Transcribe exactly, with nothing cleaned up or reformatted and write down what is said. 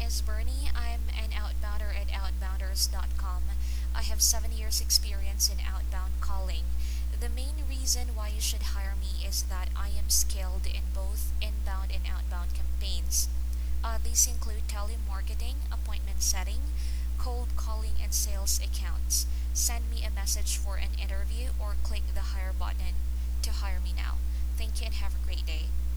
is Bernie. I'm an outbounder at outbounders dot com. I have seven years experience in outbound calling. The main reason why you should hire me is that I am skilled in both inbound and outbound campaigns. Uh, these include telemarketing, appointment setting, cold calling, and sales accounts. Send me a message for an interview or click the hire button to hire me now. Thank you and have a great day.